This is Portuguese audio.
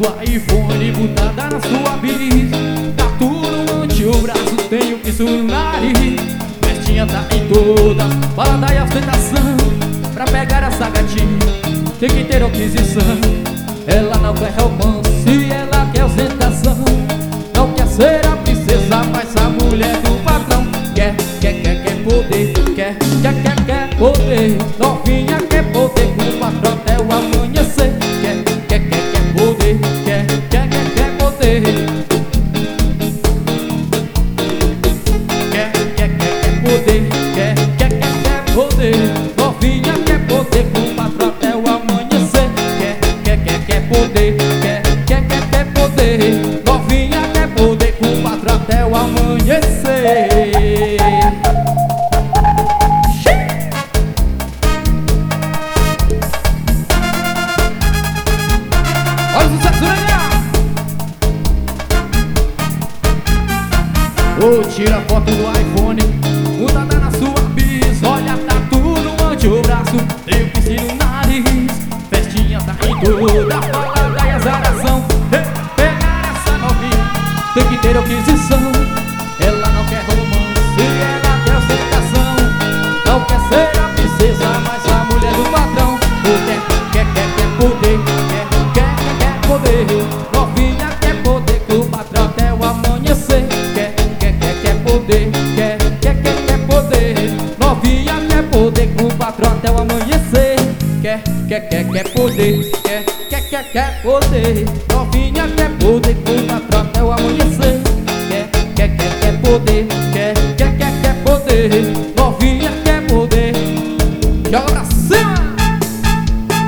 do iPhone botada na sua bis. Tatu no antebraço, tem o piso no nariz. Festinha tá em todas, balada e ostentação. Pra pegar essa gatinha tem que ter aquisição. Ela não quer romance, ela quer ostentação. Não quer ser a princesa, mas a mulher do patrão. Quer poder, quer poder. Novinha quer poder com o patrão até o amanhecer. Quer poder, quer poder. Quer poder, quer poder. Novinha quer poder com o patrão até o amanhecer. Quer poder, quer poder. Novinha quer poder com o patrão até o amanhecer. Olha o sucesso legal! Ô, tira foto do iPhone, mudada na sua bis. Olha, tatu no antebraço, tem o piscina no nariz. Festinha tá em toda, balada e azaração. Pegar essa novinha, tem que ter aquisição. Ela não quer romance, ela quer ostentação. Não quer ser a princesa, mas a mulher do patrão. Quer poder, quer poder. Novinha quer poder com o patrão até o amanhecer. Quer poder, quer poder. Novinha quer poder com o patrão até o amanhecer. Quer poder, quer poder. Novinha quer poder com o patrão até o amanhecer. Quer poder, quer poder. Novinha quer poder. Joga pra cima!